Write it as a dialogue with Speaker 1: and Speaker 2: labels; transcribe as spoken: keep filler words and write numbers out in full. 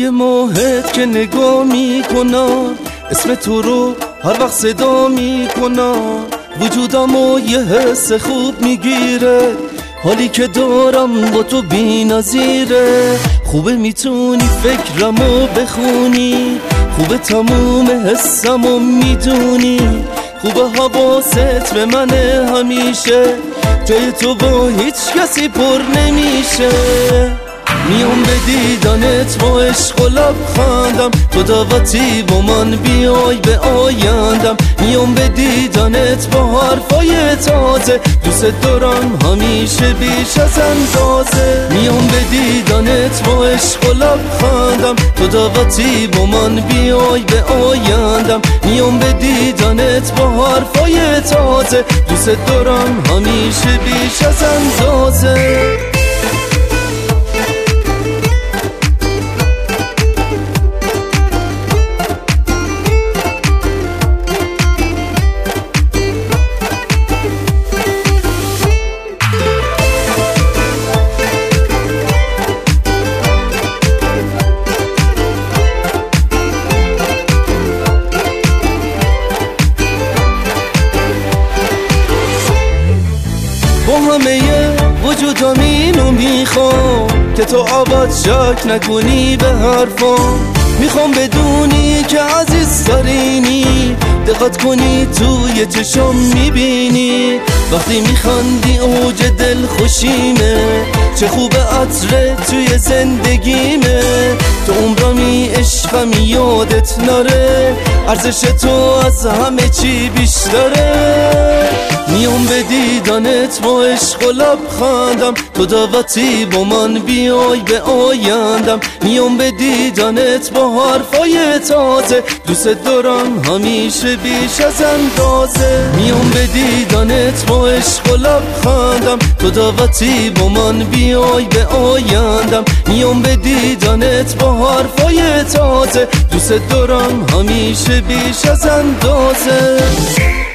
Speaker 1: روی ماهت که نگاه میکنم، اسم تو رو هر وقت صدا میکنم، وجودمو یه حس خوب میگیره، حالی که دارم با تو بی نظیره. خوبه میتونی فکرمو بخونی، خوبه تموم حسمو میدونی، خوبه حواست به منه همیشه، جای تو با هیچ کسی پر نمیشه. میام به دیدنت با عشق و لبخندم، تو دعوتی با من بیای به آیندم. میام به دیدنت با حرفای تازه، دوست دارم همیشه بیش از اندازه. میام به دیدنت با عشق و لبخندم، تو دعوتی با من بیای به آیندم. میام به دیدنت با حرفای تازه، دوست دارم همیشه بیش از اندازه. با همه وجودم اینو میخوام که تو آباد شک نکنی به حرفام. میخوام بدونی که عزیزترینی، دقت کنی توی چشم میبینی، وقتی میخندی اوج دل خوشیمه، چه خوبه عطره توی زندگیمه. تو عمرمی عشقمی یادت نره، ارزش تو از همه چی بیشتره. میام به دیدنت با عشق و لبخندم، تو دعوتی با من بیای به آیندم. میام به دیدنت با حرفای تازه، دوست دارم همیشه بیش از اندازه. میام به دیدنت با عشق و لبخندم، تو دعوتی با من بیای به آیندم. میام به دیدنت با حرفای تازه، دوست دارم همیشه بیش از اندازه.